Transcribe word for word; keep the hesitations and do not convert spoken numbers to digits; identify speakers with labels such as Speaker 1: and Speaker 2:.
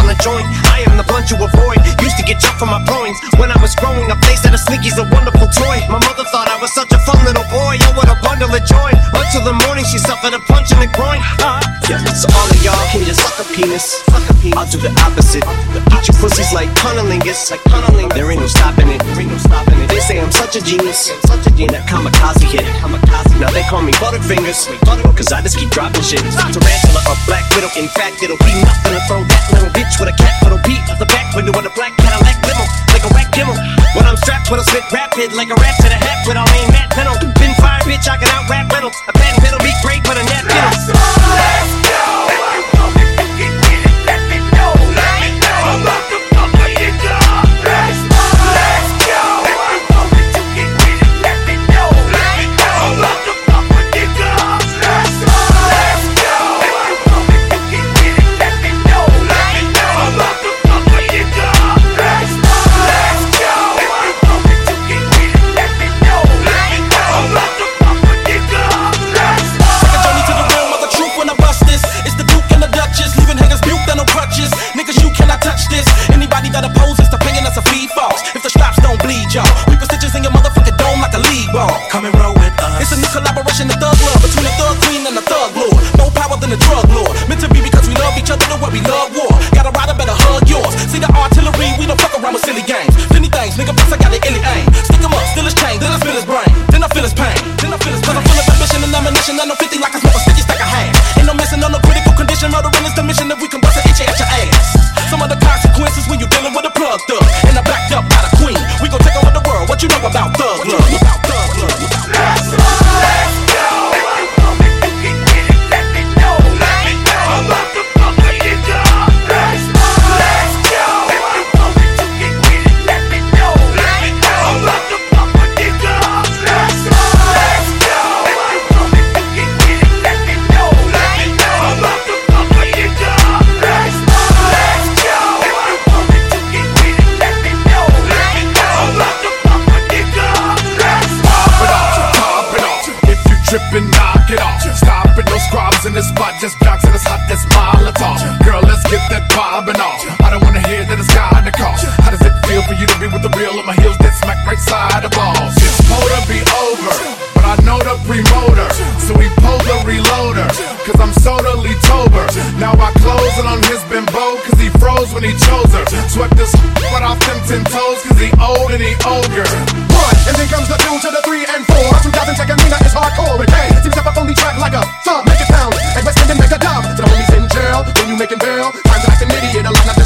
Speaker 1: a joint. I am the blunt you avoid. Used to get jumped from my groins. When I was growing up, they said a sneaky's a wonderful toy. My mother thought I was such a fun little boy. Yo, what a bundle of joy. Until the morning, she suffered a punch in the groin. Uh, yeah, so all of y'all can just suck a penis. Suck a penis. I'll do the opposite. Eat your pussies like cunnilingus. Like cunnilingus. There ain't no stopping it. There ain't no stopping it. They say I'm such a genius. Such a genius. That kamikaze hit. Kamikaze. Now they call me Butterfingers. Cause I just keep dropping shit. Tarantula or Black Widow. In fact, it'll be nothing to throw that little bitch with a cat foot'll beat the back window with a black Cadillac limo. Like a whack Kimmel. When I'm strapped with a spit rapid. Like a rat to the hat with all aim Matt Penal. Been fired, bitch, I can out rap Reynolds. A patent pedal be great, but a nap Reynolds. Let's go! Come and roll with us. It's a new collaboration of thug love between the thug queen and the thug lord. More power than the drug lord. Meant to be because we love each other the way we love war. Got a rider, better hug yours. See the artillery, we don't fuck around with silly games. Plenty things, nigga, plus I got the illy aim. Stick him up, steal his chain, then I feel his brain. Then I feel his pain. Then I feel his pain. Cause I'm full of ambition and ammunition. I know fifty like I smoke a sticky stack of hand. Ain't no missing on no critical condition. Murdering is the mission if we can bust an itch at your ass. Some of the consequences when you dealing with a plug thug. And I backed up by the queen. We gon' take over the world. What you know about thug love? About thug love? Let's go! Let's go! Let me know. Let me know. I'm about to fuck with you, dog. Let's go! Let's go! Let me know. Let me know. I'm about to fuck with you, dog. Let's go! Let's go! Let me know. Let me know. I'm about to fuck with you, dog. Let's go! Let's go! Let me know. Let me know. I'm about to fuck with you, dog. Let's go!
Speaker 2: Trippin', knock it off. Stop it, no squabs in this spot. Just jocks and it's hot as Molotov. Girl, let's get that bobbing off. I don't wanna hear that it's got a cost. How does it feel for you to be with the real on my heels that smack right side of balls? It's supposed to be over, but I know the pre-motor, so we pull the reloader. Cause I'm totally tober. Now I close it on his bimbo, cause he froze when he chose her. Swept this right off them ten toes, cause he old and he ogre.
Speaker 3: One, and then comes the two to the three and four. two thousand check and Mina is hardcore. Hey, seems up on the track like a thumb. Make it pound, and West End and make a dub. To the homies in jail, when you making bail, times like an idiot, a lot of